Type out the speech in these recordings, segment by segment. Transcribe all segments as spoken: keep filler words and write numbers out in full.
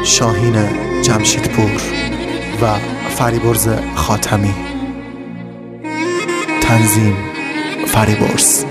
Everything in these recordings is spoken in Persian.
شاهین جمشیدپور و فریبرز خاتمی. تنظیم فریبرز.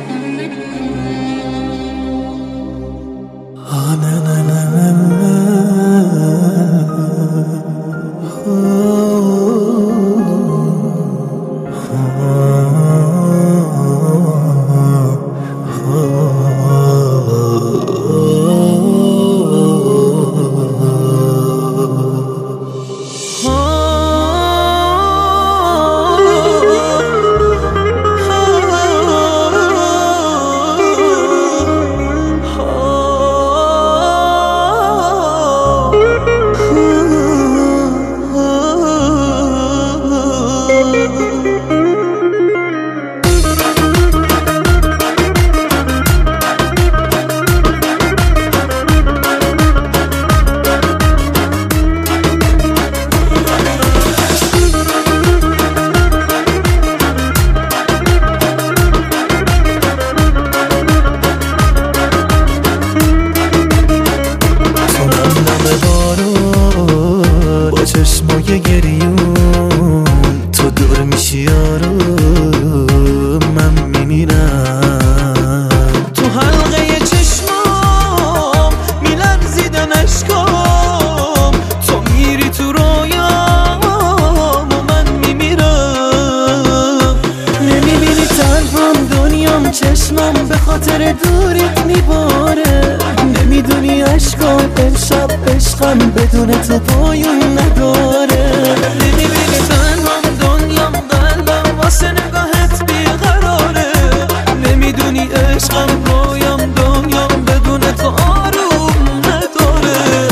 چشمای گریون تو دور میشی یارو من میمیرم. تو حلقه چشمام میلرزیدن اشکام، تو میری تو رویام و من میمیرم. نمیبینی تنهام دنیام، چشمام به خاطر دوریت میباره. نمیدونی اشکام امشب عشقم بدون تو پایون نداره. نمیبینی تنهام دنیام، قلبم واسه نگاهت بیقراره. نمیدونی عشقم رویام دنیام بدون تو آروم نداره.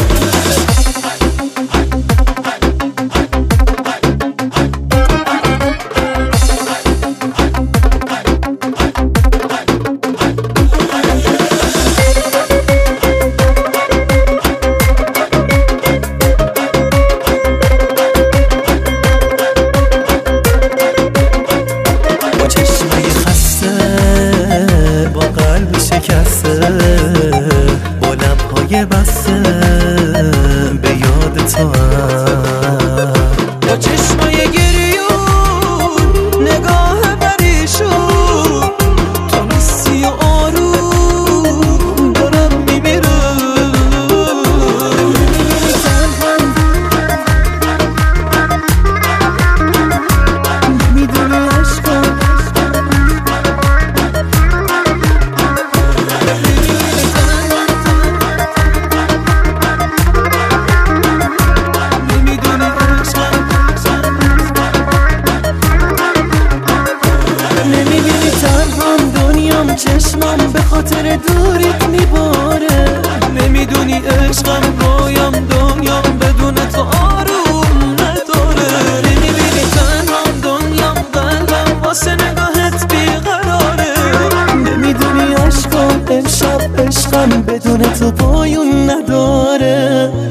با لبهای بسته به یاد تو هم، با چشمای گریون نگاه پریشون، تو نیستی و آروم دارم میمیرم. نمیدونی عشقم چشمم به خاطر دوریت میباره. نمیدونی عشقم رویام دنیام بدون تو آروم نداره. نمیبینی تنهام دنیام، قلبم واسه نگاهت بیقراره. نمیدونی عشقم امشب عشقم بدون تو پایون نداره.